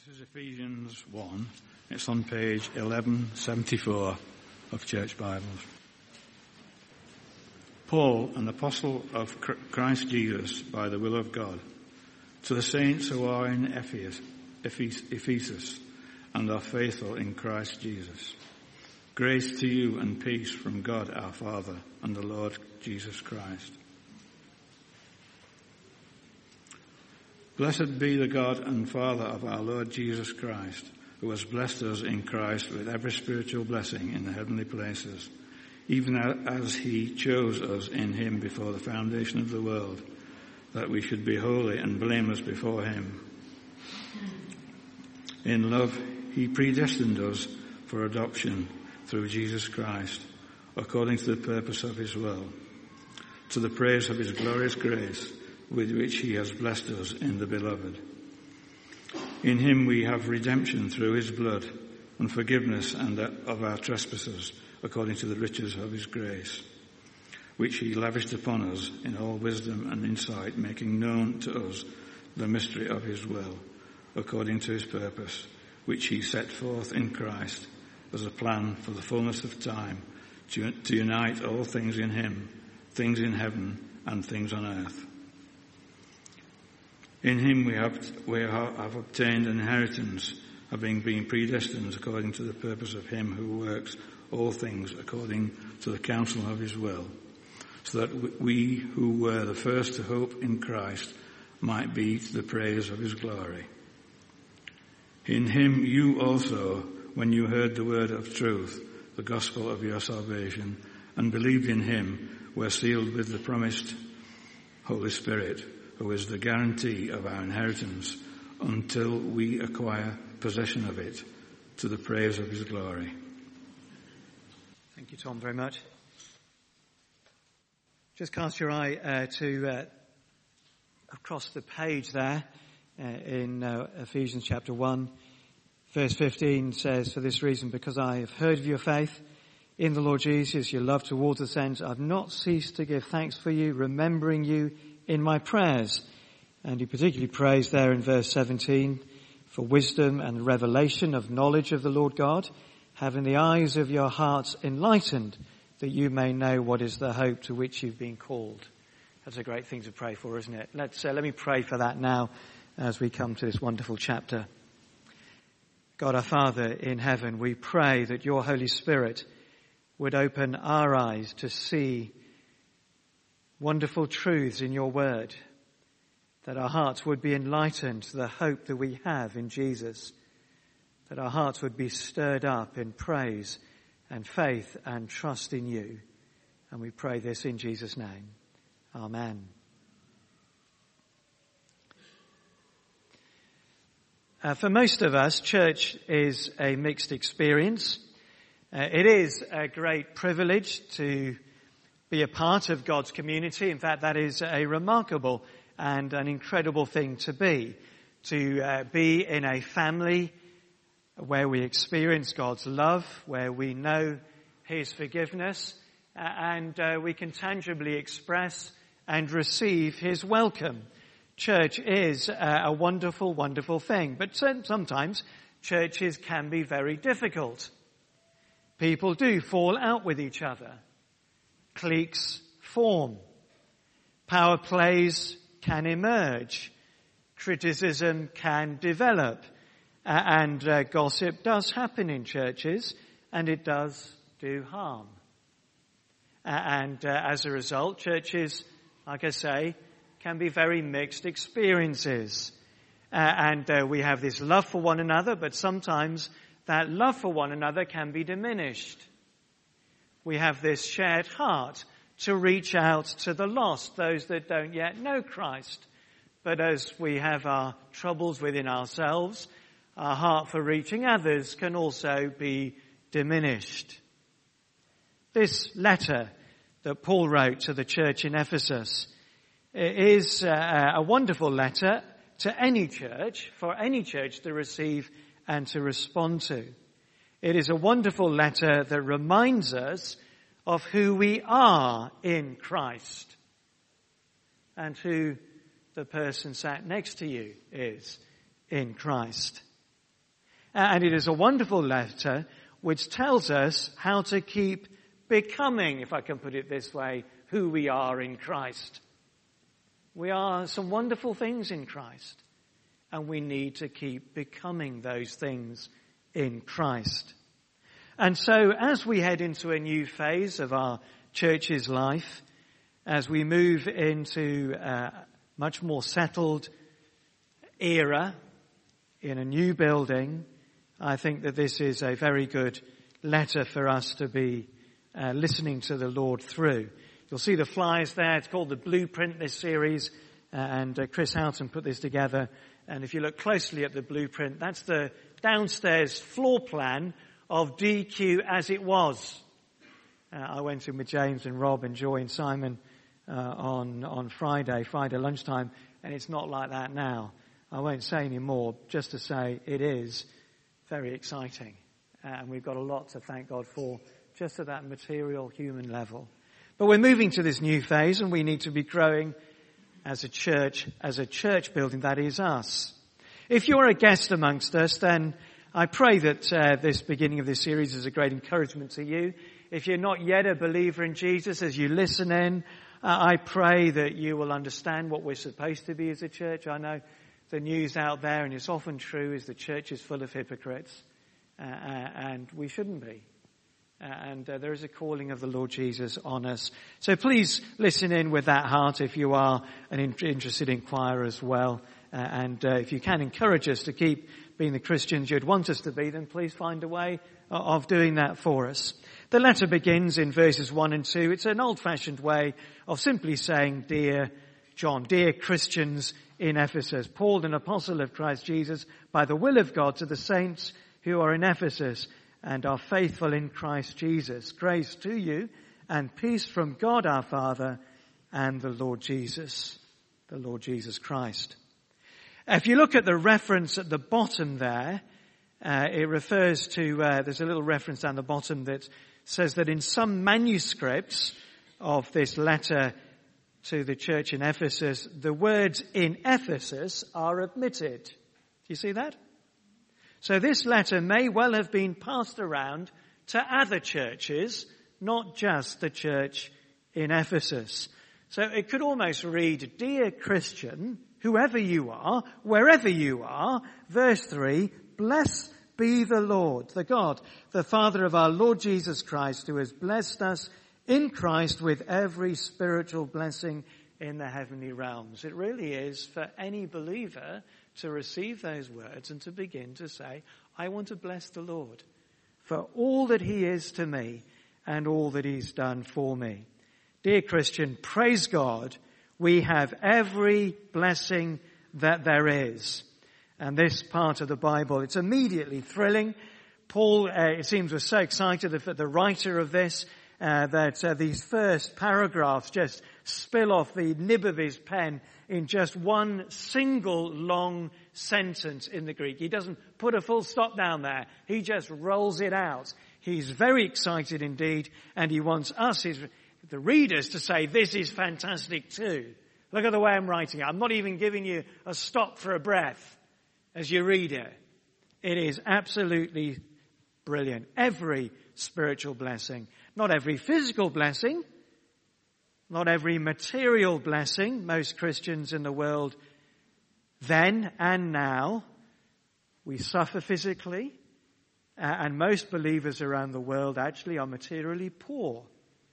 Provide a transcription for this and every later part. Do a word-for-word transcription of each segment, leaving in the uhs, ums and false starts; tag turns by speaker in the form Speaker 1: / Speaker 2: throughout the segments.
Speaker 1: This is Ephesians one. It's on page eleven seventy-four of Church Bibles. Paul, an apostle of Christ Jesus by the will of God, to the saints who are in Ephesus, Ephesus and are faithful in Christ Jesus. Grace to you and peace from God our Father and the Lord Jesus Christ. Blessed be the God and Father of our Lord Jesus Christ, who has blessed us in Christ with every spiritual blessing in the heavenly places, even as he chose us in him before the foundation of the world, that we should be holy and blameless before him. In love, he predestined us for adoption through Jesus Christ, according to the purpose of his will, to the praise of his glorious grace, with which he has blessed us in the beloved. In him we have redemption through his blood and forgiveness and of our trespasses, according to the riches of his grace, which he lavished upon us in all wisdom and insight, making known to us the mystery of his will, according to his purpose, which he set forth in Christ as a plan for the fullness of time, to, to unite all things in him, things in heaven and things on earth. In him we have, we have obtained an inheritance, having been predestined according to the purpose of him who works all things according to the counsel of his will, so that we who were the first to hope in Christ might be to the praise of his glory. In him you also, when you heard the word of truth, the gospel of your salvation, and believed in him, were sealed with the promised Holy Spirit, who is the guarantee of our inheritance until we acquire possession of it, to the praise of his glory.
Speaker 2: Thank you, Tom, very much. Just cast your eye uh, to uh, across the page there uh, in uh, Ephesians chapter one. Verse fifteen says, "For this reason, because I have heard of your faith in the Lord Jesus, your love towards the saints, I've not ceased to give thanks for you, remembering you in my prayers." And he particularly prays there in verse seventeen, "For wisdom and revelation of knowledge of the Lord God, having the eyes of your hearts enlightened, that you may know what is the hope to which you've been called." That's a great thing to pray for, isn't it? Let's uh, let me pray for that now as we come to this wonderful chapter. God our Father in heaven, we pray that your Holy Spirit would open our eyes to see wonderful truths in your word, that our hearts would be enlightened to the hope that we have in Jesus, that our hearts would be stirred up in praise and faith and trust in you. And we pray this in Jesus' name. Amen. Uh, for most of us, church is a mixed experience. Uh, it is a great privilege to be a part of God's community. In fact, that is a remarkable and an incredible thing to be. To uh, be in a family where we experience God's love, where we know his forgiveness, uh, and uh, we can tangibly express and receive his welcome. Church is uh, a wonderful, wonderful thing. But sometimes churches can be very difficult. People do fall out with each other. Cliques form. Power plays can emerge. Criticism can develop. Uh, and uh, gossip does happen in churches, and it does do harm. Uh, and uh, as a result, churches, like I say, can be very mixed experiences. Uh, and uh, we have this love for one another, but sometimes that love for one another can be diminished. We have this shared heart to reach out to the lost, those that don't yet know Christ. But as we have our troubles within ourselves, our heart for reaching others can also be diminished. This letter that Paul wrote to the church in Ephesus is a wonderful letter to any church, for any church to receive and to respond to. It is a wonderful letter that reminds us of who we are in Christ and who the person sat next to you is in Christ. And it is a wonderful letter which tells us how to keep becoming, if I can put it this way, who we are in Christ. We are some wonderful things in Christ, and we need to keep becoming those things in Christ. And so as we head into a new phase of our church's life, as we move into a much more settled era in a new building, I think that this is a very good letter for us to be uh, listening to the Lord through. You'll see the flyers there. It's called the Blueprint, this series, uh, and uh, Chris Houghton put this together. And if you look closely at the blueprint, that's the downstairs floor plan of D Q as it was. Uh, I went in with James and Rob and Joy and Simon uh, on on Friday, Friday lunchtime, and it's not like that now. I won't say any more, just to say it is very exciting. Uh, and we've got a lot to thank God for, just at that material human level. But we're moving to this new phase, and we need to be growing as a church, as a church building, that is us. If you're a guest amongst us, then I pray that uh, this beginning of this series is a great encouragement to you. If you're not yet a believer in Jesus, as you listen in, uh, I pray that you will understand what we're supposed to be as a church. I know the news out there, and it's often true, is the church is full of hypocrites, uh, uh, and we shouldn't be. Uh, and uh, there is a calling of the Lord Jesus on us. So please listen in with that heart if you are an in- interested inquirer as well. Uh, and uh, if you can encourage us to keep being the Christians you'd want us to be, then please find a way of doing that for us. The letter begins in verses one and two. It's an old-fashioned way of simply saying, Dear John, dear Christians in Ephesus, Paul, an apostle of Christ Jesus, by the will of God, to the saints who are in Ephesus and are faithful in Christ Jesus. Grace to you and peace from God our Father and the Lord Jesus, the Lord Jesus Christ. If you look at the reference at the bottom there, uh, it refers to, uh, there's a little reference down the bottom that says that in some manuscripts of this letter to the church in Ephesus, the words in Ephesus are omitted. Do you see that? So this letter may well have been passed around to other churches, not just the church in Ephesus. So it could almost read, Dear Christian, whoever you are, wherever you are, verse three, blessed be the Lord, the God, the Father of our Lord Jesus Christ, who has blessed us in Christ with every spiritual blessing in the heavenly realms. It really is for any believer to receive those words and to begin to say, I want to bless the Lord for all that he is to me and all that he's done for me. Dear Christian, praise God, we have every blessing that there is. And this part of the Bible, it's immediately thrilling. Paul, uh, it seems, was so excited that the writer of this, uh, that uh, these first paragraphs just spill off the nib of his pen in just one single long sentence in the Greek. He doesn't put a full stop down there. He just rolls it out. He's very excited indeed, and he wants us, his, the readers, to say, this is fantastic too. Look at the way I'm writing it. I'm not even giving you a stop for a breath as you read it. It is absolutely brilliant. Every spiritual blessing. Not every physical blessing. Not every material blessing. Most Christians in the world then and now, we suffer physically. Uh, and most believers around the world actually are materially poor.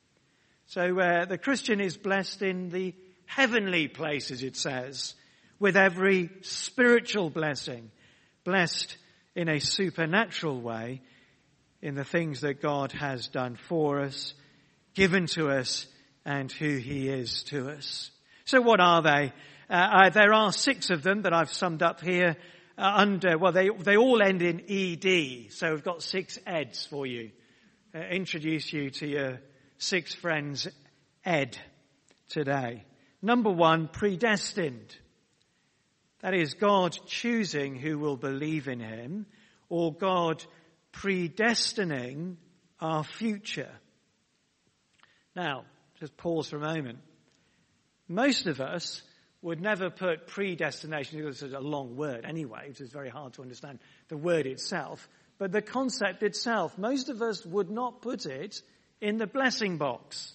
Speaker 2: So uh, the Christian is blessed in the heavenly places, it says, with every spiritual blessing, blessed in a supernatural way in the things that God has done for us, given to us, and who he is to us. So what are they? Uh, uh, there are six of them that I've summed up here uh, under, well, they they all end in E D, so we've got six Eds for you. Uh, introduce you to your six friends, Ed, today. Number one, predestined. That is God choosing who will believe in him, or God predestining our future. Now, just pause for a moment. Most of us would never put predestination, because it's a long word anyway, which is very hard to understand the word itself, but the concept itself, most of us would not put it in the blessing box.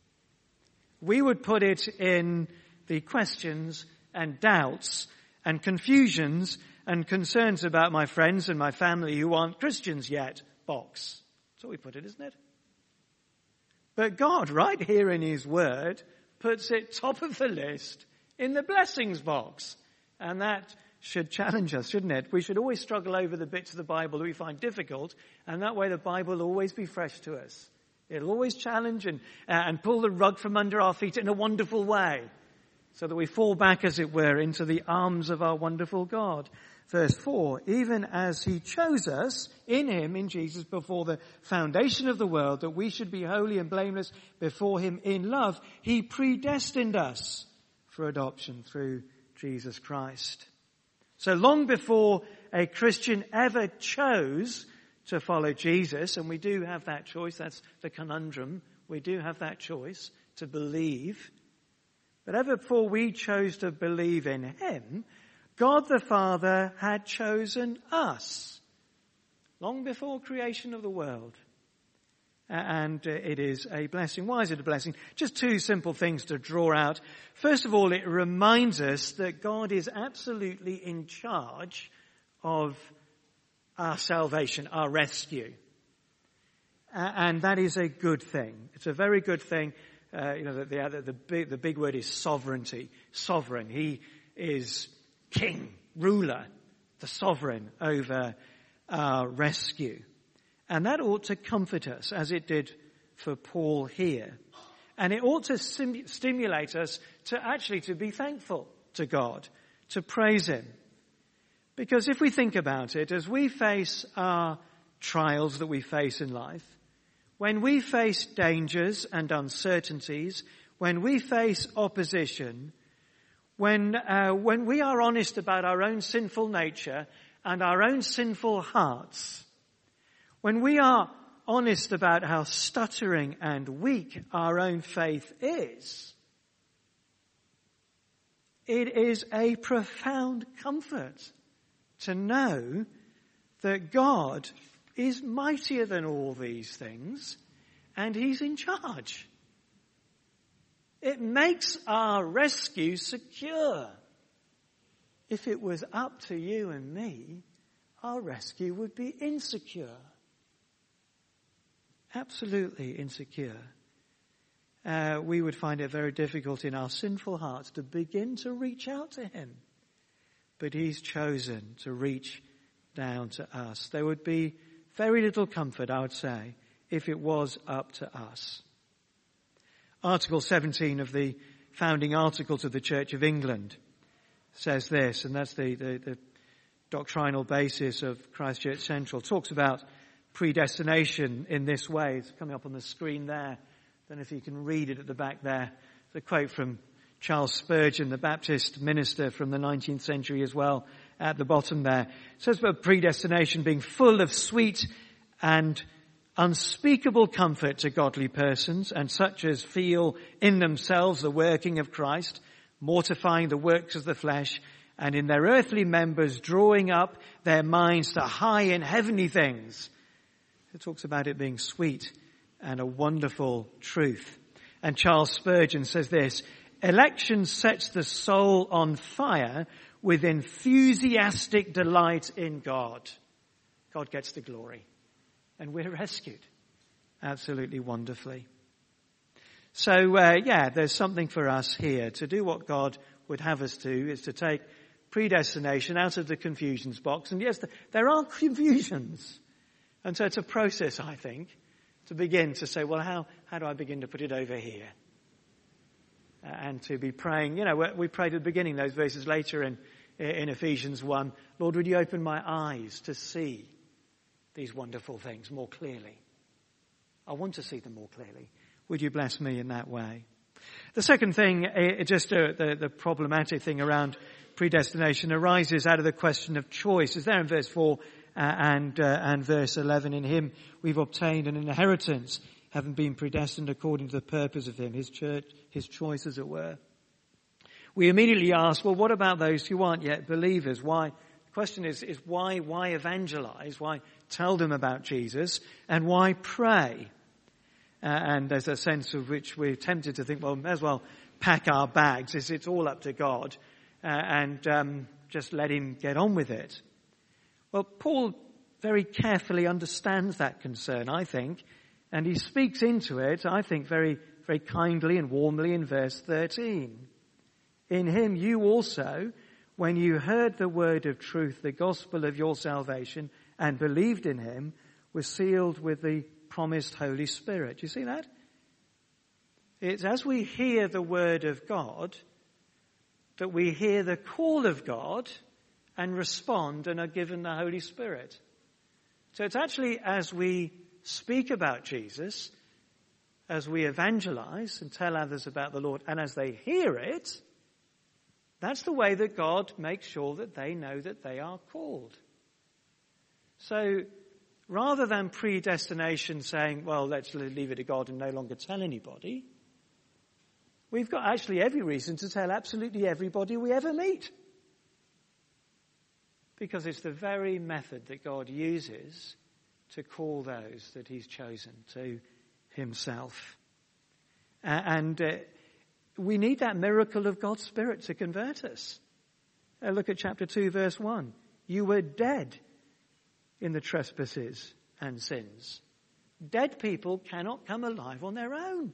Speaker 2: We would put it in the questions and doubts and confusions and concerns about my friends and my family who aren't Christians yet box. That's what we put it, isn't it? But God, right here in his word, puts it top of the list in the blessings box. And that should challenge us, shouldn't it? We should always struggle over the bits of the Bible that we find difficult, and that way the Bible will always be fresh to us. It'll always challenge and, uh, and pull the rug from under our feet in a wonderful way, so that we fall back, as it were, into the arms of our wonderful God. Verse four, even as he chose us in him, in Jesus, before the foundation of the world, that we should be holy and blameless before him in love, he predestined us for adoption through Jesus Christ. So long before a Christian ever chose to follow Jesus, and we do have that choice, that's the conundrum, we do have that choice to believe, but ever before we chose to believe in him, God the Father had chosen us long before creation of the world. And it is a blessing. Why is it a blessing? Just two simple things to draw out. First of all, it reminds us that God is absolutely in charge of our salvation, our rescue. And that is a good thing. It's a very good thing. Uh, you know, the, the, the, big, the big word is sovereignty. Sovereign. He is king, ruler, the sovereign over our rescue. And that ought to comfort us, as it did for Paul here. And it ought to sim- stimulate us to actually to be thankful to God, to praise him. Because if we think about it, as we face our trials that we face in life, when we face dangers and uncertainties, when we face opposition, when uh, when we are honest about our own sinful nature and our own sinful hearts, when we are honest about how stuttering and weak our own faith is, it is a profound comfort to know that God is mightier than all these things and he's in charge. It makes our rescue secure. If it was up to you and me, our rescue would be insecure. Absolutely insecure. Uh, we would find it very difficult in our sinful hearts to begin to reach out to him. But he's chosen to reach down to us. There would be very little comfort, I would say, if it was up to us. Article seventeen of the founding articles of the Church of England says this, and that's the, the, the doctrinal basis of Christ Church Central, talks about predestination in this way. It's coming up on the screen there. I don't know if you can read it at the back there. It's a quote from Charles Spurgeon, the Baptist minister from the nineteenth century as well, at the bottom there. It says about predestination being full of sweet and unspeakable comfort to godly persons, and such as feel in themselves the working of Christ, mortifying the works of the flesh, and in their earthly members drawing up their minds to high and heavenly things. It talks about it being sweet and a wonderful truth. And Charles Spurgeon says this, election sets the soul on fire with enthusiastic delight in God. God gets the glory. And we're rescued. Absolutely wonderfully. So, uh, yeah, there's something for us here. To do what God would have us do is to take predestination out of the confusions box. And yes, there are confusions. And so it's a process, I think, to begin to say, well, how, how do I begin to put it over here? Uh, and to be praying, you know, we prayed at the beginning, those verses later in, in Ephesians one, Lord, would you open my eyes to see these wonderful things more clearly? I want to see them more clearly. Would you bless me in that way? The second thing, uh, just uh, the, the problematic thing around predestination arises out of the question of choice. It's there in verse four uh, and, uh, and verse eleven. In him we've obtained an inheritance, having been predestined according to the purpose of him, his church, his choice as it were. We immediately ask, well, what about those who aren't yet believers? Why? The question is, is why, why evangelize? Why tell them about Jesus? And why pray? Uh, and there's a sense of which we're tempted to think, well, may as well pack our bags. It's, it's all up to God. Uh, and um, just let him get on with it. Well, Paul very carefully understands that concern, I think. And he speaks into it, I think, very, very kindly and warmly in verse thirteen. In him you also, when you heard the word of truth, the gospel of your salvation, and believed in him, were sealed with the promised Holy Spirit. Do you see that? It's as we hear the word of God that we hear the call of God and respond and are given the Holy Spirit. So it's actually as we speak about Jesus, as we evangelize and tell others about the Lord, and as they hear it, that's the way that God makes sure that they know that they are called. So rather than predestination saying, well, let's leave it to God and no longer tell anybody, we've got actually every reason to tell absolutely everybody we ever meet. Because it's the very method that God uses to call those that he's chosen to himself. Uh, and uh, we need that miracle of God's Spirit to convert us. Uh, look at chapter two, verse one. You were dead in the trespasses and sins. Dead people cannot come alive on their own.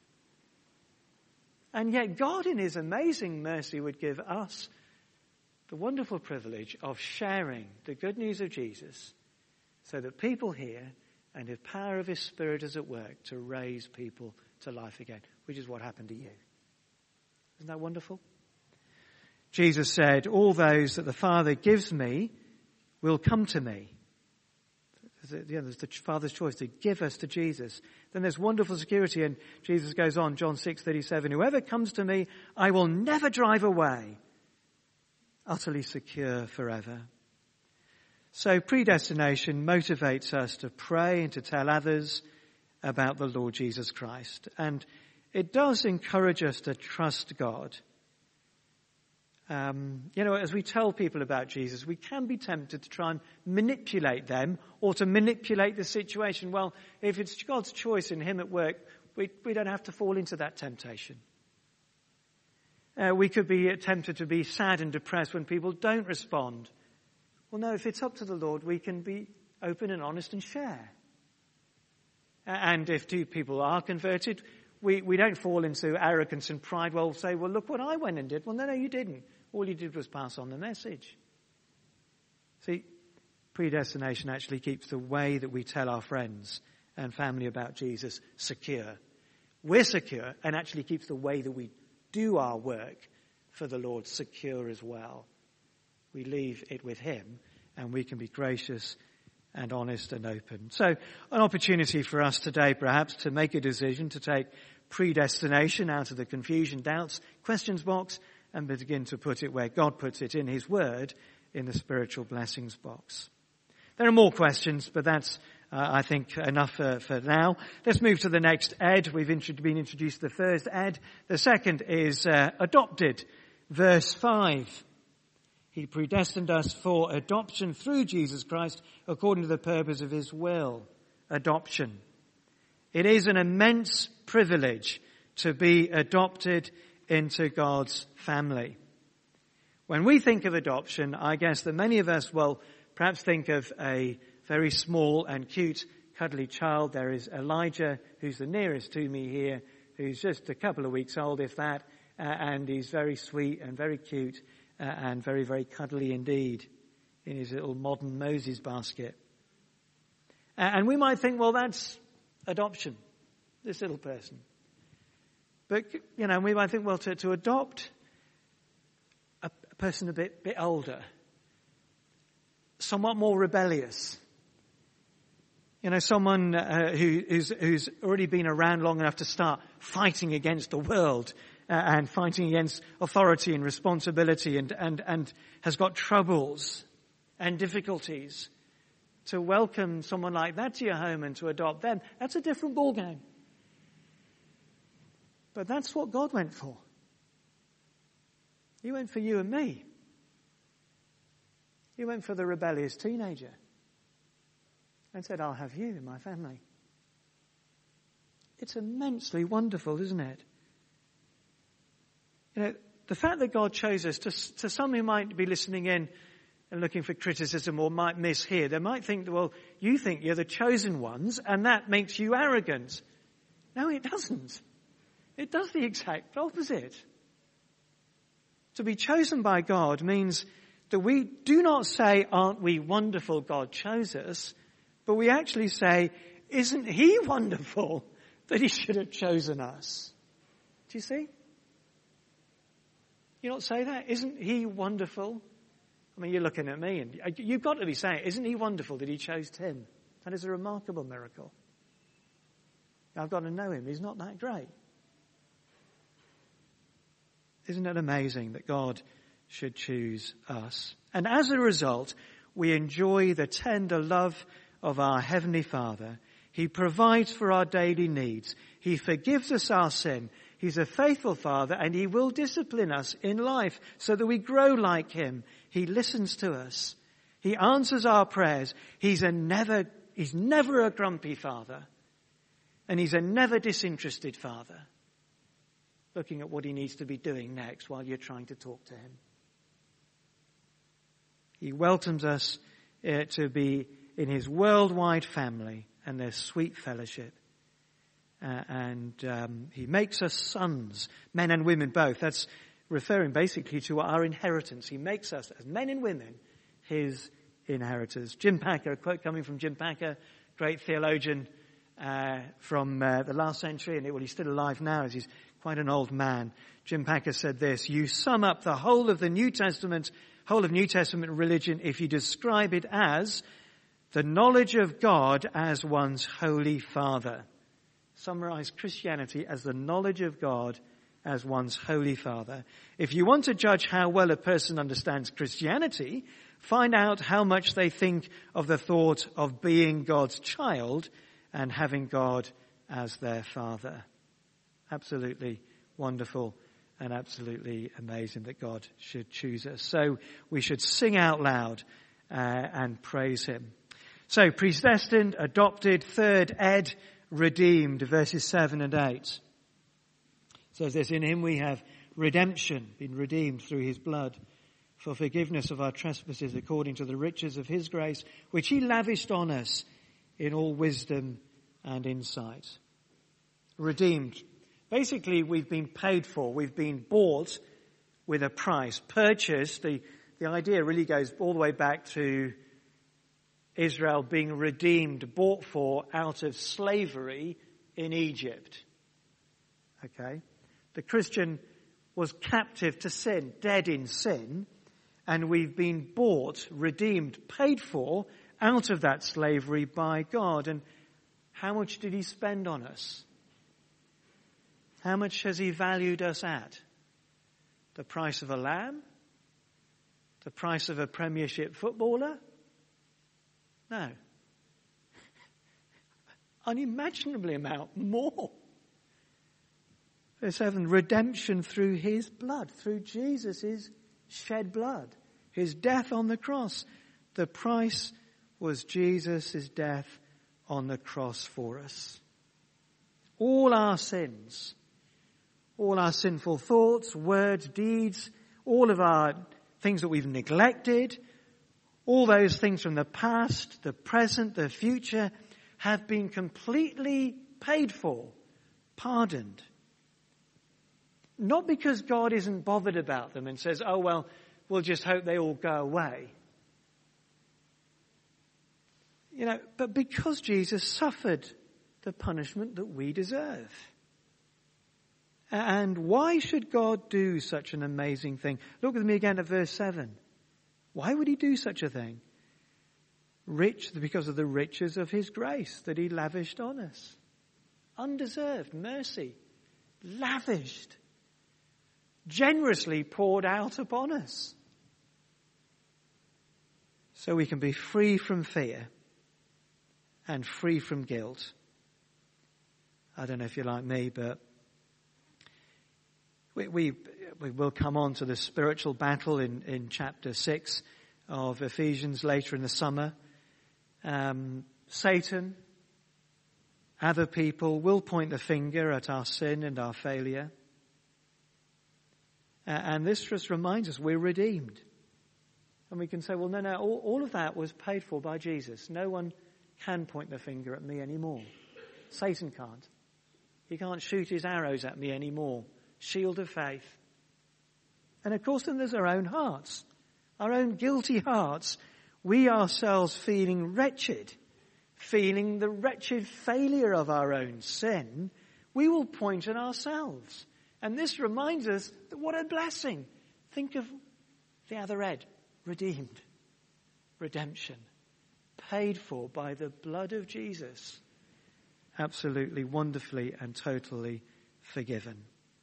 Speaker 2: And yet God in his amazing mercy would give us the wonderful privilege of sharing the good news of Jesus so that people hear and the power of his Spirit is at work to raise people to life again, which is what happened to you. Isn't that wonderful? Jesus said, all those that the Father gives me will come to me. There's the Father's choice to give us to Jesus. Then there's wonderful security, and Jesus goes on, John six thirty-seven, whoever comes to me, I will never drive away. Utterly secure forever. So predestination motivates us to pray and to tell others about the Lord Jesus Christ. And it does encourage us to trust God. Um, you know, as we tell people about Jesus, we can be tempted to try and manipulate them or to manipulate the situation. Well, if it's God's choice in him at work, we, we don't have to fall into that temptation. Uh, we could be tempted to be sad and depressed when people don't respond. Well, no, if it's up to the Lord, we can be open and honest and share. And if two people are converted, we, we don't fall into arrogance and pride. Well, say, well, look what I went and did. Well, no, no, you didn't. All you did was pass on the message. See, predestination actually keeps the way that we tell our friends and family about Jesus secure. We're secure, and actually keeps the way that we do our work for the Lord secure as well. We leave it with him, and we can be gracious and honest and open. So an opportunity for us today perhaps to make a decision to take predestination out of the confusion, doubts, questions box and begin to put it where God puts it in his word, in the spiritual blessings box. There are more questions, but that's uh, I think enough uh, for now. Let's move to the next ed. We've intro- been introduced to the first ed. The second is uh, adopted. Verse five. He predestined us for adoption through Jesus Christ according to the purpose of his will. Adoption. It is an immense privilege to be adopted into God's family. When we think of adoption, I guess that many of us will perhaps think of a very small and cute, cuddly child. There is Elijah, who's the nearest to me here, who's just a couple of weeks old, if that, uh, and he's very sweet and very cute. Uh, and very, very cuddly indeed in his little modern Moses basket. Uh, and we might think, well, that's adoption, this little person. But, you know, we might think, well, to, to adopt a, a person a bit, bit older, somewhat more rebellious, you know, someone uh, who, who's, who's already been around long enough to start fighting against the world, Uh, and fighting against authority and responsibility and, and, and has got troubles and difficulties. To welcome someone like that to your home and to adopt them, that's a different ballgame. But that's what God went for. He went for you and me. He went for the rebellious teenager and said, I'll have you in my family. It's immensely wonderful, isn't it? You know, the fact that God chose us, to, to some who might be listening in and looking for criticism or might miss here, they might think, well, you think you're the chosen ones and that makes you arrogant. No, it doesn't. It does the exact opposite. To be chosen by God means that we do not say, aren't we wonderful, God chose us, but we actually say, isn't he wonderful that he should have chosen us? Do you see? You not say that? Isn't he wonderful? I mean, you're looking at me and you've got to be saying, isn't he wonderful that he chose Tim? That is a remarkable miracle. I've got to know him. He's not that great. Isn't it amazing that God should choose us? And as a result, we enjoy the tender love of our Heavenly Father. He provides for our daily needs. He forgives us our sin. He's a faithful Father and he will discipline us in life so that we grow like him. He listens to us. He answers our prayers. He's a never, he's never a grumpy Father. And he's a never disinterested Father, looking at what he needs to be doing next while you're trying to talk to him. He welcomes us uh, to be in his worldwide family and their sweet fellowship. Uh, and um, he makes us sons, men and women both. That's referring basically to our inheritance. He makes us, as men and women, his inheritors. Jim Packer, a quote coming from Jim Packer, great theologian uh, from uh, the last century, and well, he's still alive now as he's quite an old man. Jim Packer said this: you sum up the whole of the New Testament, whole of New Testament religion if you describe it as the knowledge of God as one's Holy Father. Summarize Christianity as the knowledge of God as one's Holy Father. If you want to judge how well a person understands Christianity, find out how much they think of the thought of being God's child and having God as their Father. Absolutely wonderful and absolutely amazing that God should choose us. So we should sing out loud uh, and praise him. So predestined, adopted, third, ed, redeemed, verses seven and eight. It says this: in him we have redemption, been redeemed through his blood, for forgiveness of our trespasses according to the riches of his grace, which he lavished on us in all wisdom and insight. Redeemed. Basically, we've been paid for. We've been bought with a price. Purchased. The, the idea really goes all the way back to Israel being redeemed, bought for out of slavery in Egypt. Okay? The Christian was captive to sin, dead in sin, and we've been bought, redeemed, paid for out of that slavery by God. And how much did he spend on us? How much has he valued us at? The price of a lamb? The price of a Premiership footballer? No. Unimaginably amount more. Verse seven, redemption through his blood, through Jesus' shed blood, his death on the cross. The price was Jesus' death on the cross for us. All our sins, all our sinful thoughts, words, deeds, all of our things that we've neglected, all those things from the past, the present, the future, have been completely paid for, pardoned. Not because God isn't bothered about them and says, oh, well, we'll just hope they all go away. You know, but because Jesus suffered the punishment that we deserve. And why should God do such an amazing thing? Look with me again at verse seven. Why would he do such a thing? Rich, because of the riches of his grace that he lavished on us. Undeserved mercy, lavished, generously poured out upon us. So we can be free from fear and free from guilt. I don't know if you're like me, but We, we, we will come on to the spiritual battle in, in chapter six of Ephesians later in the summer. Um, Satan, other people will point the finger at our sin and our failure. Uh, and this just reminds us we're redeemed. And we can say, well, no, no, all, all of that was paid for by Jesus. No one can point the finger at me anymore. Satan can't. He can't shoot his arrows at me anymore. Shield of faith. And of course, then there's our own hearts, our own guilty hearts. We ourselves feeling wretched, feeling the wretched failure of our own sin, we will point at ourselves. And this reminds us that what a blessing. Think of the other end. Redeemed. Redemption. Paid for by the blood of Jesus. Absolutely, wonderfully and totally forgiven.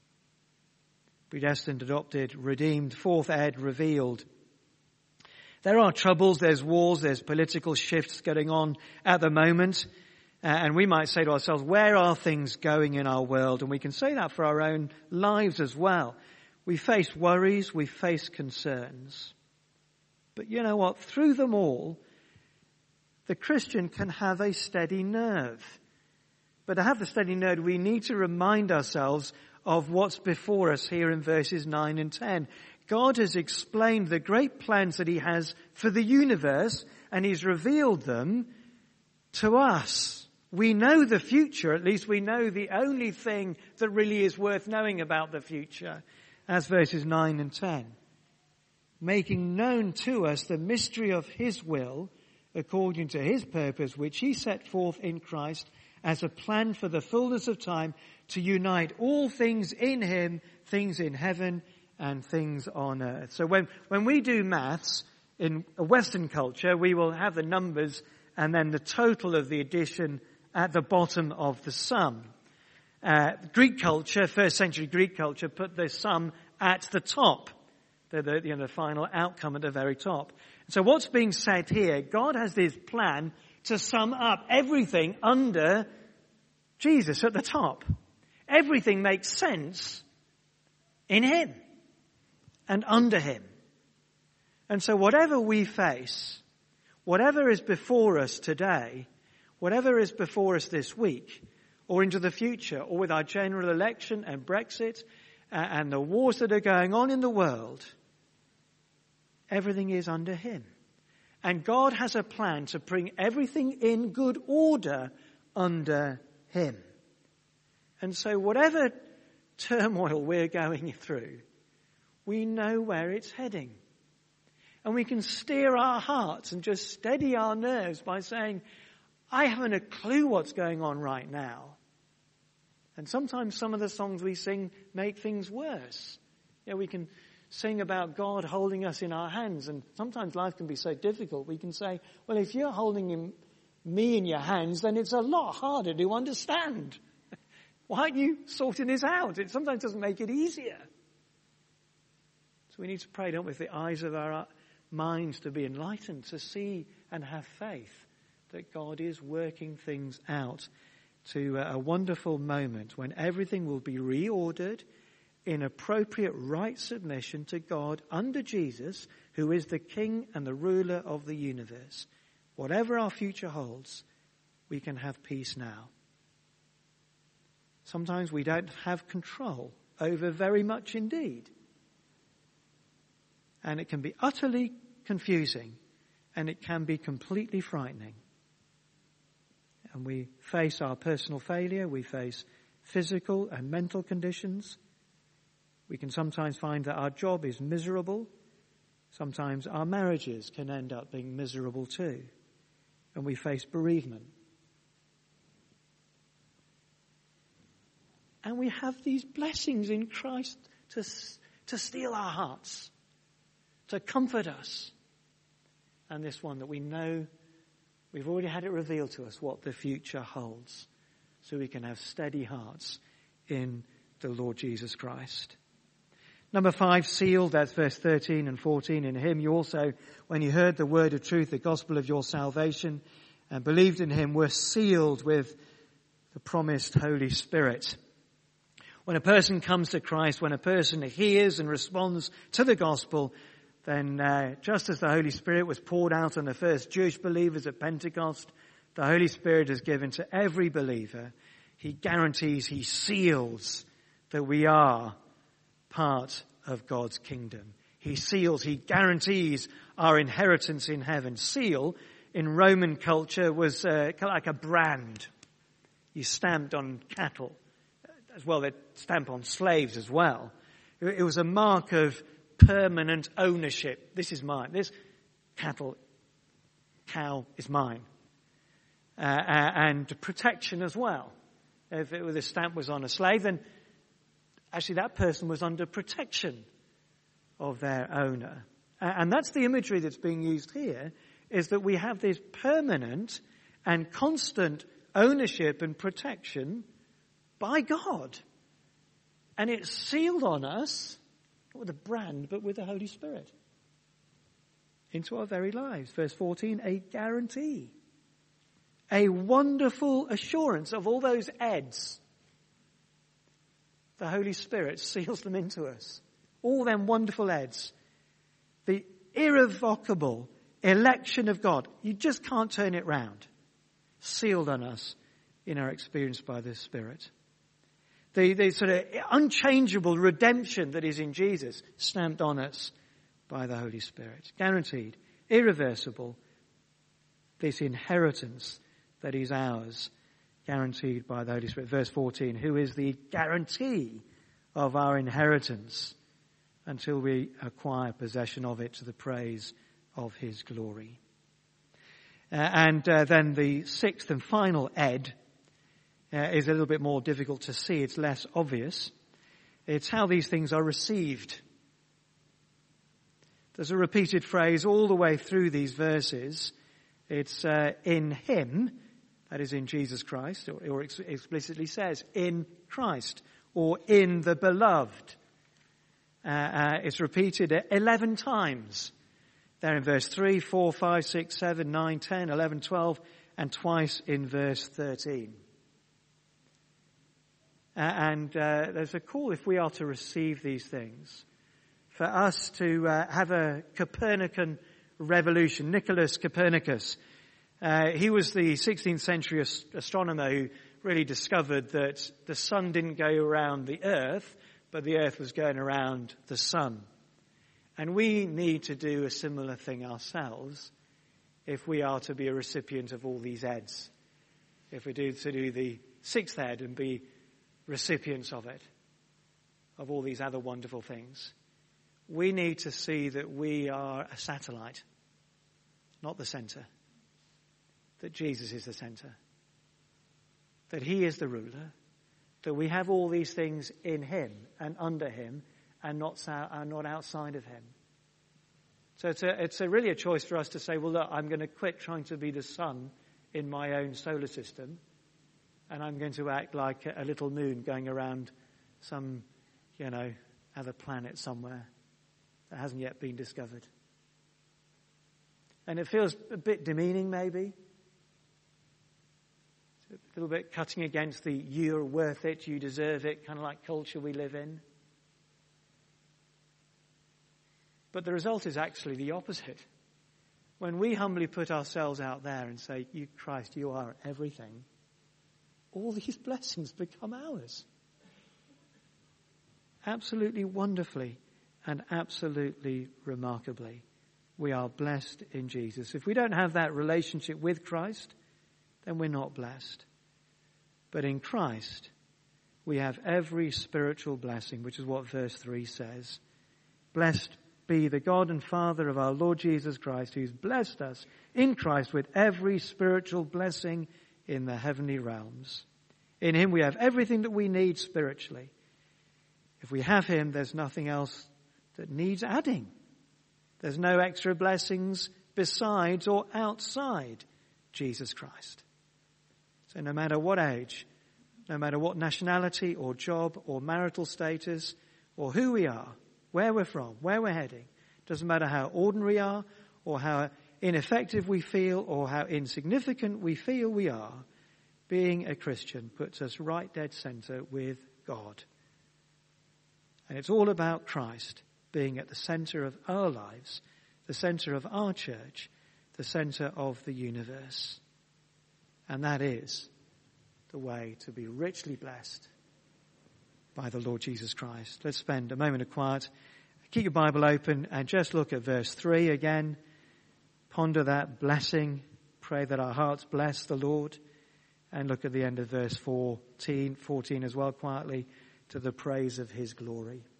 Speaker 2: Predestined, adopted, redeemed. Fourth ed, revealed. There are troubles, there's wars, there's political shifts going on at the moment. Uh, and we might say to ourselves, where are things going in our world? And we can say that for our own lives as well. We face worries, we face concerns. But you know what? Through them all, the Christian can have a steady nerve. But to have the steady nerve, we need to remind ourselves of what's before us here in verses nine and ten. God has explained the great plans that he has for the universe, and he's revealed them to us. We know the future, at least we know the only thing that really is worth knowing about the future, as verses nine and ten. Making known to us the mystery of his will, according to his purpose, which he set forth in Christ as a plan for the fullness of time, to unite all things in him, things in heaven and things on earth. So when, when we do maths in a Western culture, we will have the numbers and then the total of the addition at the bottom of the sum. Uh, Greek culture, first century Greek culture, put the sum at the top. The, the, you know, the final outcome at the very top. So what's being said here, God has this plan to sum up everything under Jesus at the top. Everything makes sense in him and under him. And so whatever we face, whatever is before us today, whatever is before us this week, or into the future, or with our general election and Brexit, uh, and the wars that are going on in the world, everything is under him. And God has a plan to bring everything in good order under him. And so whatever turmoil we're going through, we know where it's heading. And we can steer our hearts and just steady our nerves by saying, I haven't a clue what's going on right now. And sometimes some of the songs we sing make things worse. Yeah, we can sing about God holding us in our hands, and sometimes life can be so difficult. We can say, well, if you're holding him, me in your hands, then it's a lot harder to understand. Why aren't you sorting this out? It sometimes doesn't make it easier. So we need to pray, don't we, with the eyes of our minds to be enlightened, to see and have faith that God is working things out to a wonderful moment when everything will be reordered in appropriate right submission to God under Jesus, who is the King and the ruler of the universe. Whatever our future holds, we can have peace now. Sometimes we don't have control over very much indeed. And it can be utterly confusing, and it can be completely frightening. And we face our personal failure, we face physical and mental conditions. We can sometimes find that our job is miserable. Sometimes our marriages can end up being miserable too. And we face bereavement. And we have these blessings in Christ to, to steel our hearts, to comfort us. And this one that we know, we've already had it revealed to us what the future holds. So we can have steady hearts in the Lord Jesus Christ. Number five, sealed, that's verse thirteen and fourteen. In him you also, when you heard the word of truth, the gospel of your salvation, and believed in him, were sealed with the promised Holy Spirit. When a person comes to Christ, when a person hears and responds to the gospel, then uh, just as the Holy Spirit was poured out on the first Jewish believers at Pentecost, the Holy Spirit is given to every believer. He guarantees, he seals that we are part of God's kingdom. He seals, he guarantees our inheritance in heaven. Seal in Roman culture was uh, like a brand you stamped on cattle. As well, they stamp on slaves as well. It was a mark of permanent ownership. This is mine. This cattle, cow is mine. Uh, and protection as well. If it, the stamp was on a slave, then actually that person was under protection of their owner. Uh, and that's the imagery that's being used here, is that we have this permanent and constant ownership and protection by God. And it's sealed on us, not with a brand, but with the Holy Spirit. Into our very lives. Verse fourteen, a guarantee. A wonderful assurance of all those eds. The Holy Spirit seals them into us. All them wonderful eds. The irrevocable election of God. You just can't turn it round. Sealed on us in our experience by the Spirit. The, the sort of unchangeable redemption that is in Jesus, stamped on us by the Holy Spirit. Guaranteed, irreversible, this inheritance that is ours, guaranteed by the Holy Spirit. Verse fourteen, who is the guarantee of our inheritance until we acquire possession of it to the praise of his glory. Uh, and uh, then the sixth and final ed Uh, is a little bit more difficult to see. It's less obvious. It's how these things are received. There's a repeated phrase all the way through these verses. It's uh, in him, that is in Jesus Christ, or, or ex- explicitly says in Christ, or in the beloved. Uh, uh, it's repeated eleven times. There in verse three, four, five, six, seven, nine, ten, eleven, twelve, and twice in verse thirteen. Uh, and uh, there's a call, if we are to receive these things, for us to uh, have a Copernican revolution. Nicholas Copernicus, uh, he was the sixteenth century ast- astronomer who really discovered that the sun didn't go around the earth, but the earth was going around the sun. And we need to do a similar thing ourselves if we are to be a recipient of all these eds. If we do to do the sixth ed and be recipients of it, of all these other wonderful things. We need to see that we are a satellite, not the center. That Jesus is the center. That he is the ruler. That we have all these things in him and under him and not, and not outside of him. So it's a, it's a really a choice for us to say, well, look, I'm going to quit trying to be the sun in my own solar system. And I'm going to act like a little moon going around some, you know, other planet somewhere that hasn't yet been discovered. And it feels a bit demeaning, maybe. It's a little bit cutting against the you're worth it, you deserve it kind of like culture we live in. But the result is actually the opposite. When we humbly put ourselves out there and say, you, Christ, you are everything, all these blessings become ours. Absolutely wonderfully and absolutely remarkably. We are blessed in Jesus. If we don't have that relationship with Christ, then we're not blessed. But in Christ, we have every spiritual blessing, which is what verse three says. Blessed be the God and Father of our Lord Jesus Christ, who's blessed us in Christ with every spiritual blessing in the heavenly realms. In him we have everything that we need spiritually. If we have him, there's nothing else that needs adding. There's no extra blessings besides or outside Jesus Christ. So no matter what age, no matter what nationality or job or marital status or who we are, where we're from, where we're heading, doesn't matter how ordinary we are or how ineffective we feel or how insignificant we feel we are, being a Christian puts us right dead center with God And it's all about Christ being at the center of our lives, the center of our church, the center of the universe. And that is the way to be richly blessed by the Lord Jesus Christ. Let's spend a moment of quiet. Keep your Bible open and just look at verse three again. Ponder that blessing. Pray that our hearts bless the Lord. And look at the end of verse fourteen, fourteen as well quietly, to the praise of his glory.